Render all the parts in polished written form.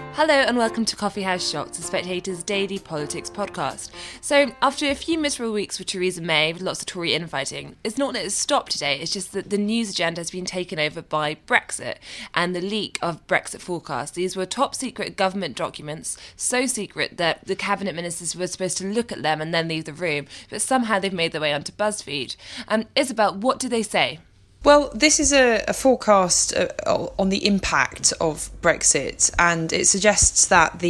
Hello and welcome to Coffee House Shots, the Spectator's daily politics podcast. So, after a few miserable weeks for Theresa May with lots of Tory infighting, it's not that it's stopped today, it's just that the news agenda has been taken over by Brexit and the leak of Brexit forecasts. These were top secret government documents, so secret that the cabinet ministers were supposed to look at them and then leave the room, but somehow they've made their way onto BuzzFeed. Isabel, what do they say? Well, this is a forecast on the impact of Brexit, and it suggests that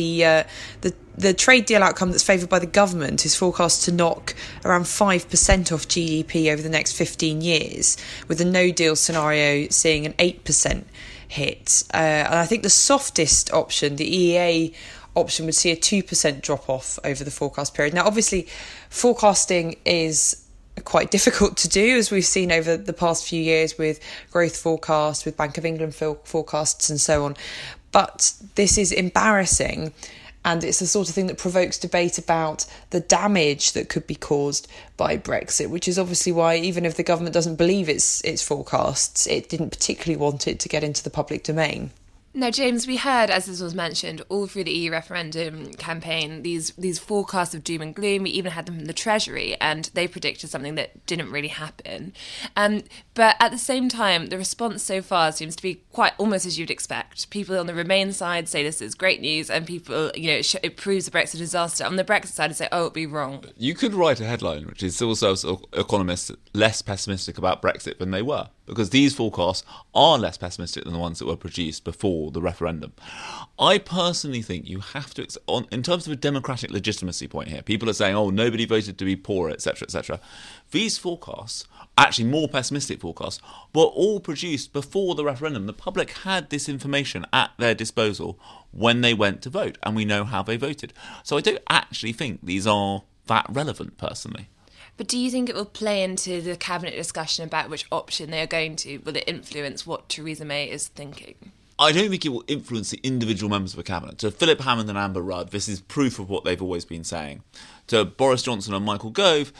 the trade deal outcome that's favoured by the government is forecast to knock around 5% off GDP over the next 15 years, with the no-deal scenario seeing an 8% hit. And I think the softest option, the EEA option, would see a 2% drop-off over the forecast period. Now, obviously, forecasting is quite difficult to do, as we've seen over the past few years with growth forecasts, with Bank of England forecasts and so on. But this is embarrassing, and it's the sort of thing that provokes debate about the damage that could be caused by Brexit, which is obviously why, even if the government doesn't believe its forecasts, it didn't particularly want it to get into the public domain. Now, James, we heard, as this was mentioned, all through the EU referendum campaign, these forecasts of doom and gloom. We even had them from the Treasury, and they predicted something that didn't really happen. But at the same time, the response so far seems to be quite almost as you'd expect. People on the Remain side say this is great news, and people, it proves the Brexit disaster. On the Brexit side, say, oh, it'd be wrong. You could write a headline which is also economists less pessimistic about Brexit than they were, because these forecasts are less pessimistic than the ones that were produced before the referendum. I personally think you have to, in terms of a democratic legitimacy point here, people are saying, oh, nobody voted to be poor, etc., etc. These forecasts, actually more pessimistic forecasts, were all produced before the referendum. The public had this information at their disposal when they went to vote, and we know how they voted. So I don't actually think these are that relevant, personally. But do you think it will play into the cabinet discussion about which option they are going to? Will it influence what Theresa May is thinking? I don't think it will influence the individual members of the cabinet. To Philip Hammond and Amber Rudd, this is proof of what they've always been saying. To Boris Johnson and Michael Gove,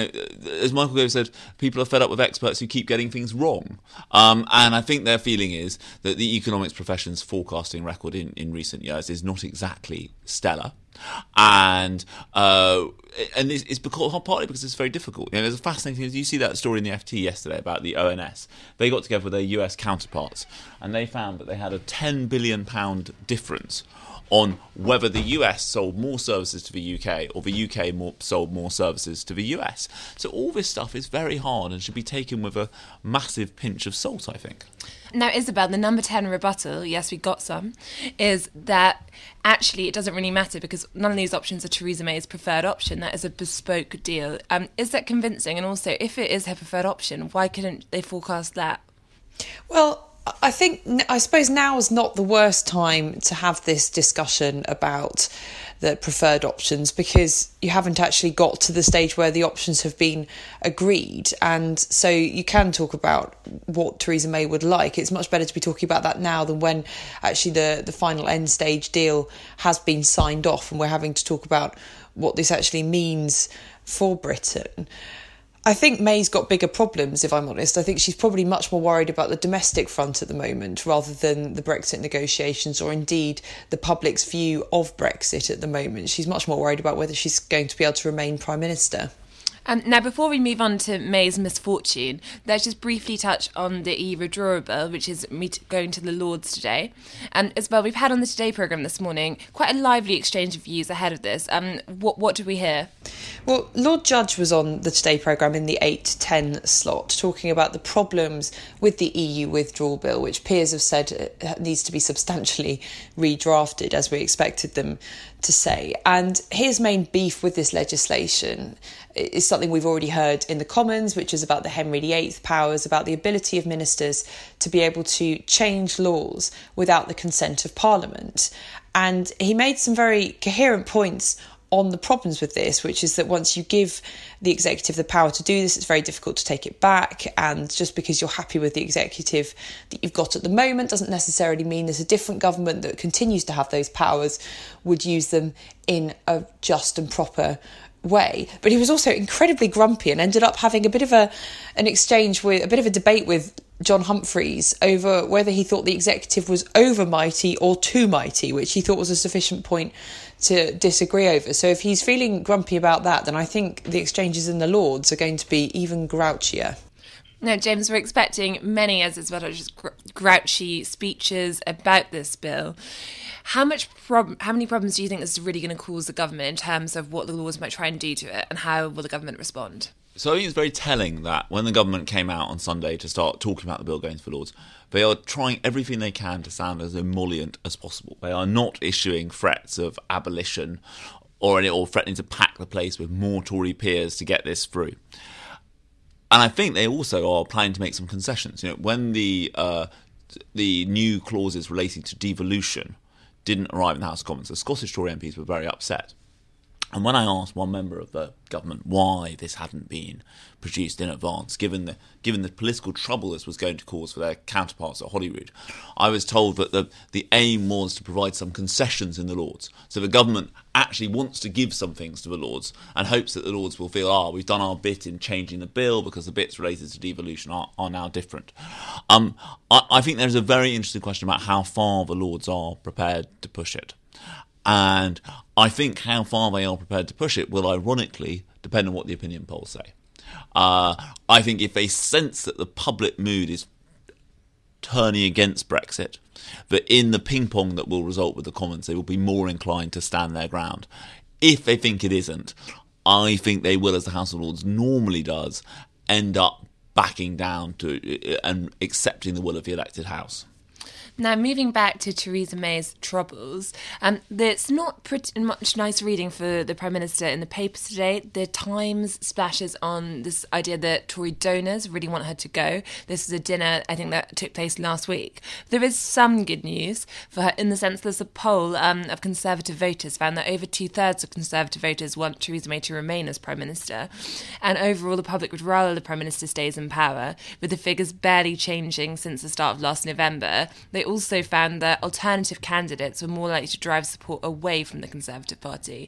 as Michael Gove said, people are fed up with experts who keep getting things wrong. And I think their feeling is that the economics profession's forecasting record in recent years is not exactly stellar. And it's partly because it's very difficult. There's a fascinating thing. You see that story in the FT yesterday about the ONS. They got together with their US counterparts, and they found that they had a £10 billion difference on whether the US sold more services to the UK or the UK sold more services to the US. So all this stuff is very hard and should be taken with a massive pinch of salt, I think. Now, Isabel, the number 10 rebuttal, yes, we got some, is that actually it doesn't really matter because none of these options are Theresa May's preferred option. That is a bespoke deal. Is that convincing? And also, if it is her preferred option, why couldn't they forecast that? Well, I suppose now is not the worst time to have this discussion about the preferred options, because you haven't actually got to the stage where the options have been agreed. And so you can talk about what Theresa May would like. It's much better to be talking about that now than when actually the final end stage deal has been signed off and we're having to talk about what this actually means for Britain. I think May's got bigger problems, if I'm honest. I think she's probably much more worried about the domestic front at the moment rather than the Brexit negotiations or indeed the public's view of Brexit at the moment. She's much more worried about whether she's going to be able to remain Prime Minister. Now, before we move on to May's misfortune, let's just briefly touch on the EU withdrawal bill, which is going to the Lords today. And Isabel, we've had on the Today programme this morning quite a lively exchange of views ahead of this. What did we hear? Well, Lord Judge was on the Today programme in the 8-10 slot, talking about the problems with the EU withdrawal bill, which peers have said needs to be substantially redrafted, as we expected them to say. And his main beef with this legislation is something we've already heard in the Commons, which is about the Henry VIII powers, about the ability of ministers to be able to change laws without the consent of Parliament. And he made some very coherent points on the problems with this, which is that once you give the executive the power to do this, it's very difficult to take it back. And just because you're happy with the executive that you've got at the moment doesn't necessarily mean that a different government that continues to have those powers would use them in a just and proper way, but he was also incredibly grumpy and ended up having a bit of an exchange with a bit of a debate with John Humphreys over whether he thought the executive was over mighty or too mighty, which he thought was a sufficient point to disagree over. So if he's feeling grumpy about that, then I think the exchanges in the Lords are going to be even grouchier. No, James, we're expecting many, as it's about just grouchy speeches about this bill. How many problems do you think this is really going to cause the government in terms of what the Lords might try and do to it, and how will the government respond? So I think it's very telling that when the government came out on Sunday to start talking about the bill going to the Lords, they are trying everything they can to sound as emollient as possible. They are not issuing threats of abolition or threatening to pack the place with more Tory peers to get this through. And I think they also are planning to make some concessions. You know, when the new clauses relating to devolution didn't arrive in the House of Commons, the Scottish Tory MPs were very upset. And when I asked one member of the government why this hadn't been produced in advance, given the political trouble this was going to cause for their counterparts at Holyrood, I was told that the aim was to provide some concessions in the Lords. So the government actually wants to give some things to the Lords and hopes that the Lords will feel, we've done our bit in changing the bill because the bits related to devolution are now different. I think there's a very interesting question about how far the Lords are prepared to push it. And I think how far they are prepared to push it will ironically depend on what the opinion polls say. I think if they sense that the public mood is turning against Brexit, that in the ping-pong that will result with the Commons, they will be more inclined to stand their ground. If they think it isn't, I think they will, as the House of Lords normally does, end up backing down to and accepting the will of the elected House. Now, moving back to Theresa May's troubles, it's not pretty much nice reading for the Prime Minister in the papers today. The Times splashes on this idea that Tory donors really want her to go. This was a dinner, I think, that took place last week. There is some good news for her in the sense there's a poll of Conservative voters found that over 2/3 of Conservative voters want Theresa May to remain as Prime Minister. And overall, the public would rather the Prime Minister stays in power, with the figures barely changing since the start of last November. They also found that alternative candidates were more likely to drive support away from the Conservative Party.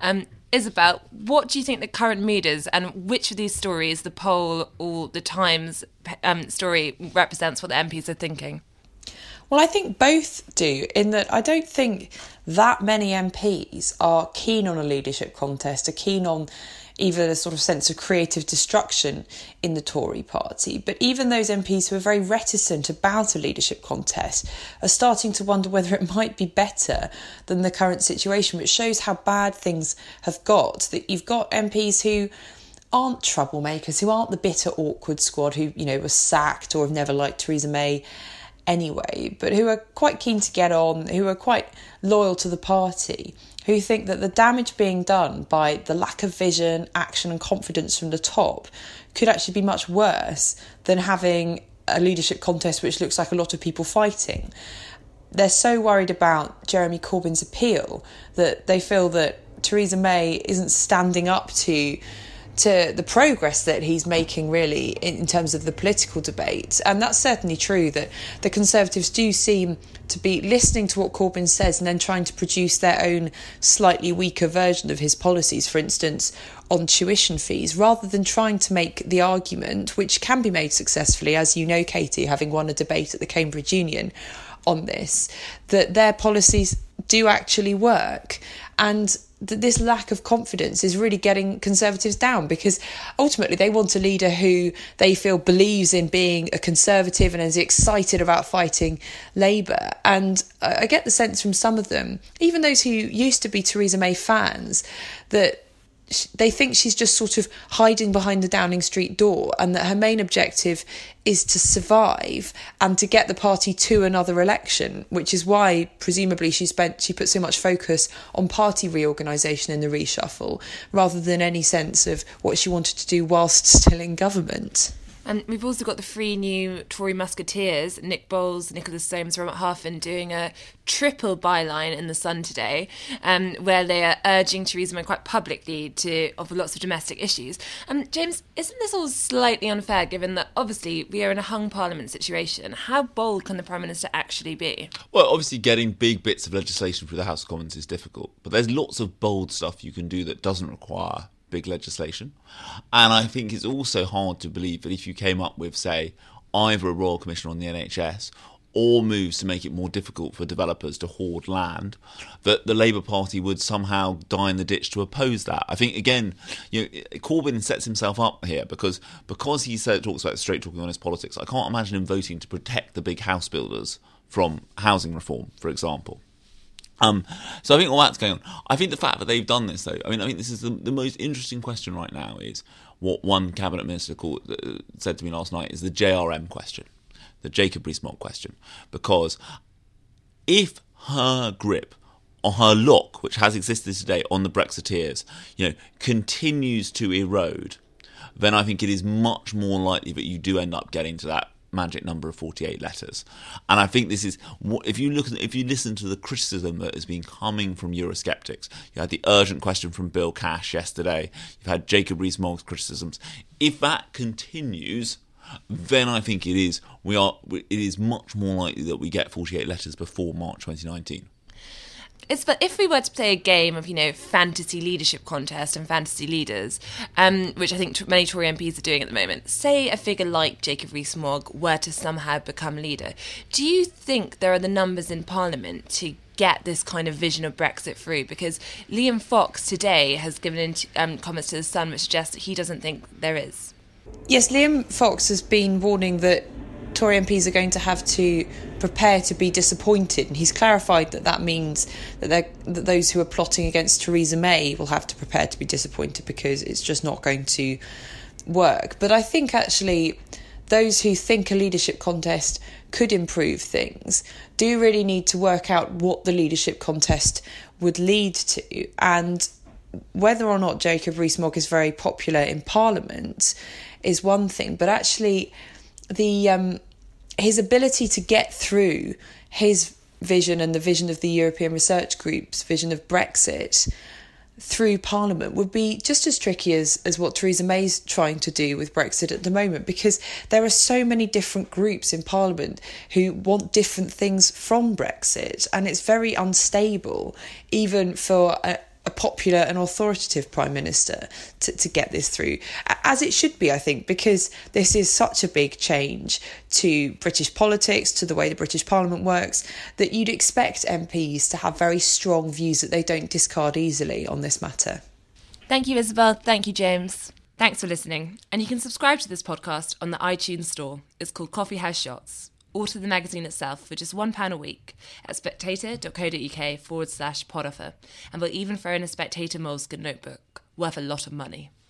Isabel, what do you think the current mood is, and which of these stories, the poll or the Times story, represents what the MPs are thinking? Well, I think both do, in that I don't think that many MPs are keen on a leadership contest, are keen on even a sort of sense of creative destruction in the Tory party. But even those MPs who are very reticent about a leadership contest are starting to wonder whether it might be better than the current situation, which shows how bad things have got. That you've got MPs who aren't troublemakers, who aren't the bitter, awkward squad who, were sacked or have never liked Theresa May anyway, but who are quite keen to get on, who are quite loyal to the party, who think that the damage being done by the lack of vision, action and confidence from the top could actually be much worse than having a leadership contest which looks like a lot of people fighting. They're so worried about Jeremy Corbyn's appeal that they feel that Theresa May isn't standing up to the progress that he's making, really, in terms of the political debate. And that's certainly true, that the Conservatives do seem to be listening to what Corbyn says and then trying to produce their own slightly weaker version of his policies, for instance, on tuition fees, rather than trying to make the argument, which can be made successfully, as you know, Katie, having won a debate at the Cambridge Union on this, that their policies do actually work. And that this lack of confidence is really getting Conservatives down, because ultimately they want a leader who they feel believes in being a Conservative and is excited about fighting Labour. And I get the sense from some of them, even those who used to be Theresa May fans, that they think she's just sort of hiding behind the Downing Street door, and that her main objective is to survive and to get the party to another election, which is why presumably she put so much focus on party reorganisation in the reshuffle rather than any sense of what she wanted to do whilst still in government. And we've also got the three new Tory musketeers, Nick Boles, Nicholas Soames, Robert Halfon, doing a triple byline in The Sun today, where they are urging Theresa May quite publicly to offer lots of domestic issues. James, isn't this all slightly unfair, given that obviously we are in a hung parliament situation? How bold can the Prime Minister actually be? Well, obviously getting big bits of legislation through the House of Commons is difficult, but there's lots of bold stuff you can do that doesn't require big legislation. And I think it's also hard to believe that if you came up with, say, either a Royal Commission on the NHS or moves to make it more difficult for developers to hoard land, that the Labour Party would somehow die in the ditch to oppose that. I think, again, Corbyn sets himself up here because he talks about straight talking honest politics. I can't imagine him voting to protect the big house builders from housing reform, for example. So I think all that's going on. I think the fact that they've done this, though, I think this is the most interesting question right now is what one cabinet minister said to me last night is the JRM question. The Jacob Rees-Mogg question, because if her grip on her lock, which has existed today on the Brexiteers, continues to erode, then I think it is much more likely that you do end up getting to that magic number of 48 letters. And I think this is if you listen to the criticism that has been coming from Eurosceptics. You had the urgent question from Bill Cash yesterday. You've had Jacob Rees-Mogg's criticisms. If that continues, then I think it is much more likely that we get 48 letters before March 2019. But if we were to play a game of, fantasy leadership contest and fantasy leaders, which I think many Tory MPs are doing at the moment, say a figure like Jacob Rees-Mogg were to somehow become leader, do you think there are the numbers in Parliament to get this kind of vision of Brexit through? Because Liam Fox today has given comments to The Sun which suggest that he doesn't think there is. Yes, Liam Fox has been warning that Tory MPs are going to have to prepare to be disappointed, and he's clarified that means that those who are plotting against Theresa May will have to prepare to be disappointed because it's just not going to work. But I think actually those who think a leadership contest could improve things do really need to work out what the leadership contest would lead to, and whether or not Jacob Rees-Mogg is very popular in Parliament is one thing, but actually his ability to get through his vision and the vision of the European Research Group's vision of Brexit through Parliament would be just as tricky as what Theresa May's trying to do with Brexit at the moment, because there are so many different groups in Parliament who want different things from Brexit, and it's very unstable even for a popular and authoritative Prime Minister to get this through, as it should be, I think, because this is such a big change to British politics, to the way the British Parliament works, that you'd expect MPs to have very strong views that they don't discard easily on this matter. Thank you, Isabel. Thank you, James. Thanks for listening. And you can subscribe to this podcast on the iTunes store. It's called Coffee House Shots, or to the magazine itself for just £1 a week at spectator.co.uk/pod offer. And we'll even throw in a Spectator Moleskine notebook worth a lot of money.